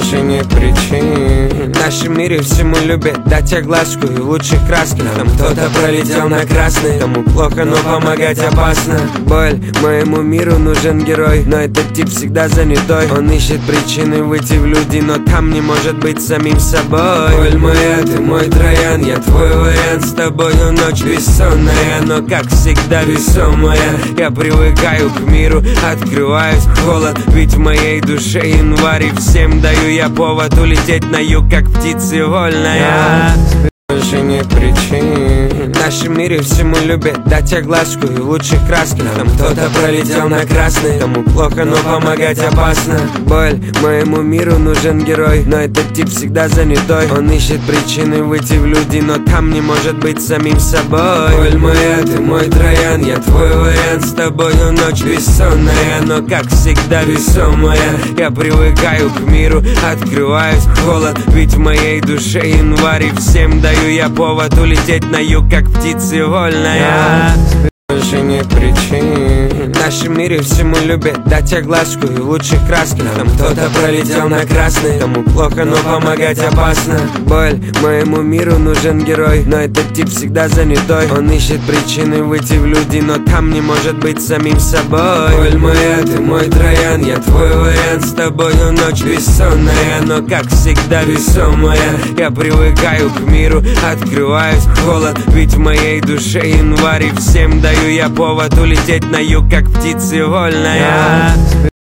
больше нет причин. В нашем мире всему любят дать огласку и в лучших красках. Там кто-то пролетел на красный, кому плохо, но помогать опасно. Боль, моему миру нужен герой, но этот тип всегда занятой. Он ищет причины выйти в люди, но там не может быть самим собой. Боль моя, ты мой троян, я твой вариант. С тобою ночь бессонная, но как всегда весомая. Я привыкаю к миру, открываюсь в холод, ведь в моей душе январь, и всем даю я повод улететь на юг, как птицы вольная. Больше нет причин. В нашем мире всему любят дать огласку и в лучших красках. Там кто-то пролетел на красный, кому плохо, но помогать опасно. Боль, моему миру нужен герой, но этот тип всегда занятой. Он ищет причины выйти в люди, но там не может быть самим собой. Боль моя, ты мой троян, я твой вариант. С тобою ночь бессонная, но как всегда весомая. Я привыкаю к миру, открываюсь в холод, ведь в моей душе январь, и всем даю я повод улететь на юг, как птицы вольная. Больше нет причин. В нашем мире всему любят дать огласку и в лучших красках. Там кто-то пролетел на красный, кому плохо, но помогать опасно. Боль, моему миру нужен герой, но этот тип всегда занятой. Он ищет причины выйти в люди, но там не может быть самим собой. Боль моя, ты мой троян, я твой вариант. С тобою ночь бессонная, но как всегда весомая. Я привыкаю к миру, открываюсь в холод, ведь в моей душе январь, и всем даю я повод улететь на юг, как птицы вольная.